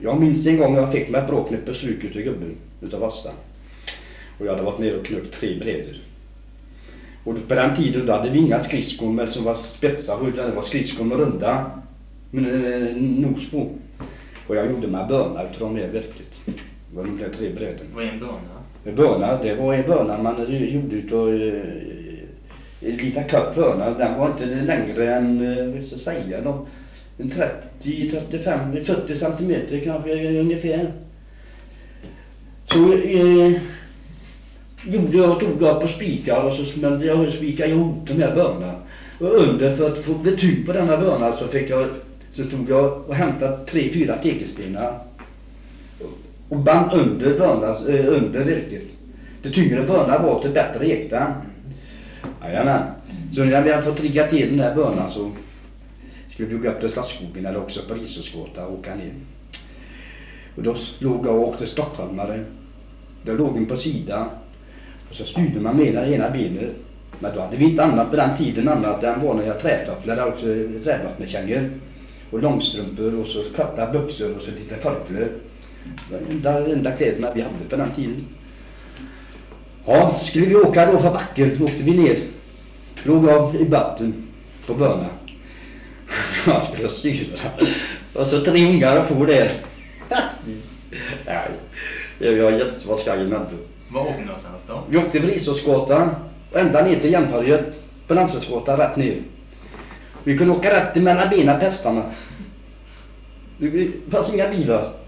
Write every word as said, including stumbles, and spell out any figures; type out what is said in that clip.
Jag minns en gång jag fick mig ett bråknippe stryk utav gubben utav Vassa. Och jag hade varit ner och knökt tre brädor. Och på den tiden då hade vi inga skridskor med som var spetsar, utan det var skridskor med runda nos på. Och jag gjorde mig börna utav dem här verkligt. Det var de där tre brädorna. Vad är en börna? En börna, det var en börna man gjorde utav en liten kort börna. Den var inte längre än, vad ska jag säga, de, en trettio, trettiofem, fyrtio centimeter kanske ungefär. Så eh, gjorde jag, tog jag på spikar och så smällde jag spikar ihop de här börna. Och under, för att få betyg på denna börna så fick jag, så tog jag och hämtade tre, fyra tegelstenar. Och band under börna, eh, under virket. Det tyngre börna var till bättre ekta. Jajamän. Så när vi hade fått rigga till den här börnan så skulle vi gå upp till Slottsskogen eller också på Risåsgatan och åka ner. Och då låg jag och åkte stockholmare. Då låg en på sidan. Och så styrde man med det ena benet. Men då hade vi inte annat på den tiden annat än vanliga trätofflor, eller också trävattnekängor. Och långstrumpor och så korta byxor och så lite förklor. Det var de enda kläderna vi hade på den tiden. Ja, skulle vi åka då från backen åkte vi ner. Låg av i batten på börna. Jag skulle styra. Och så tre ungar på det. Nej, jag var jättebra skaggen ändå. Var åkte ni någonstans då? Vi åkte till Risåsgatan. Ända ner till Jämtorget. På Landsvägsgatan rätt ner. Vi kunde åka rätt mellan benen på hästarna. Det fanns inga bilar.